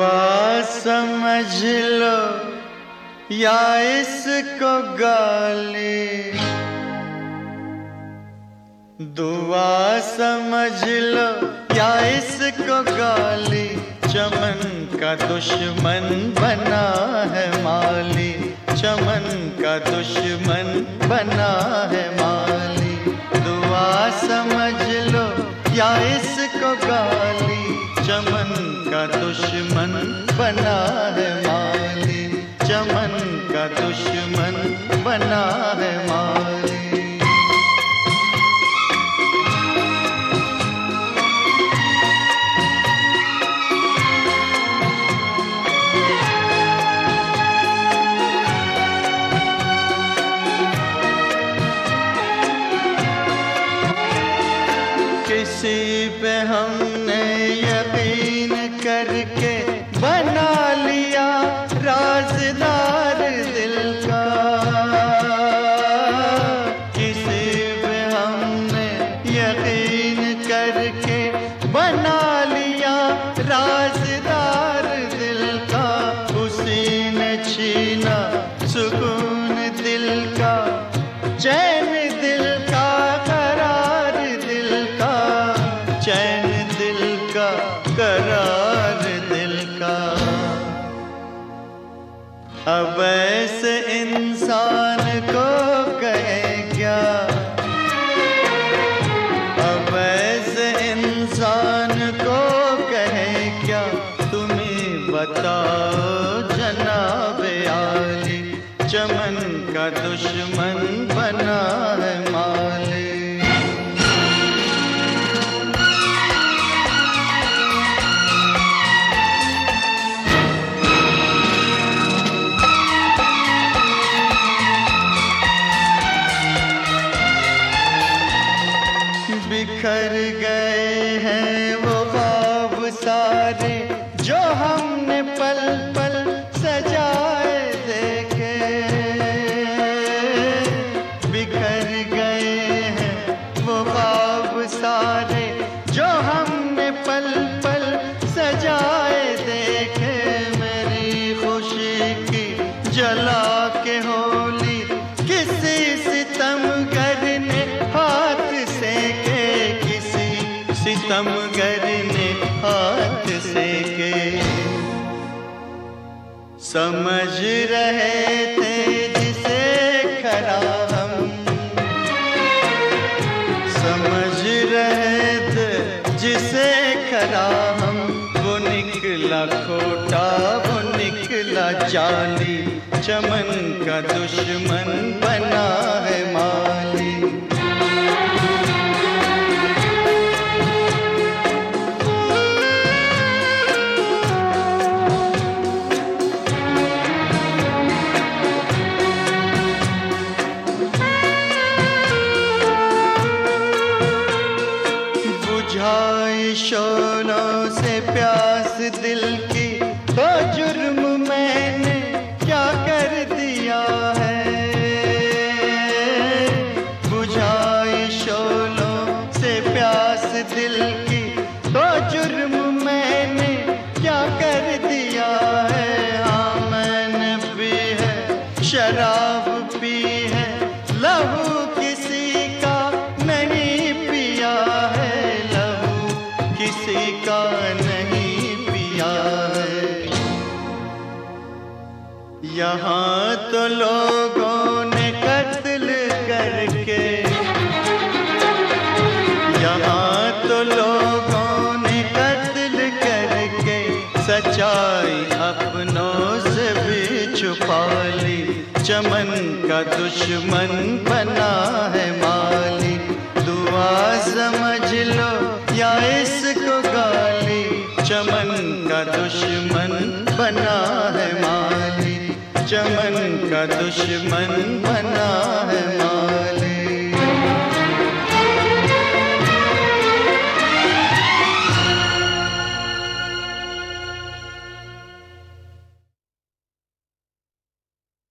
दुआ समझ लो या इसको गाली, दुआ समझ लो या इसको गाली, चमन का दुश्मन बना है माली, चमन का दुश्मन बना है माली। दुआ समझ लो या इसको गाली, चमन का दुश्मन बना है माली, चमन का दुश्मन बना है माली। किसी पे हमने यकीन करके बना लिया राज़दार दिल का, किसी पे हमने यकीन करके बना लिया राज़दार दिल का, उसी ने छीना सुकून दिल का, चैन दिल का, करार दिल का, चैन दिल का, करार दिल का। अब ऐसे इंसान को कहे क्या, अब ऐसे इंसान को कहे क्या, तुम्हें बताओ जनाबे आली, चमन का दुश्मन बना है माली। बिखर गए हैं वो ख्वाब सारे जो हमने पल पल सजाए देखे, बिखर गए हैं वो ख्वाब सारे जो हमने पल पल सजाए देखे, मेरी खुशी की जला के होली किसी सितमगर ने हाथ सेके, किसी सितमगर ने हाथ सेके। समझ रहे थे जिसे खरा हम, समझ रहे थे जिसे खरा हम, वो निकला खोटा, वो निकला जाली, चमन का दुश्मन बना है माली। बुझाई शोलों से प्यास दिल की, तो जुर्म मैंने क्या कर दिया है, बुझाई शोलों से प्यास दिल की, तो जुर्म मैंने क्या कर दिया है। हाँ मैंने पी है शराब पी है, लहू किसी का नहीं पिया है, लहू किसी का नहीं पिया है। यहाँ तो लोगों ने कत्ल करके, यहाँ तो लोगों ने कत्ल करके, सच्चाई अपनों से भी छुपा ली, चमन का दुश्मन बना है माली। दुआ समझ लो या इसको गाली, चमन का दुश्मन बना है माली, चमन का दुश्मन बना है माली।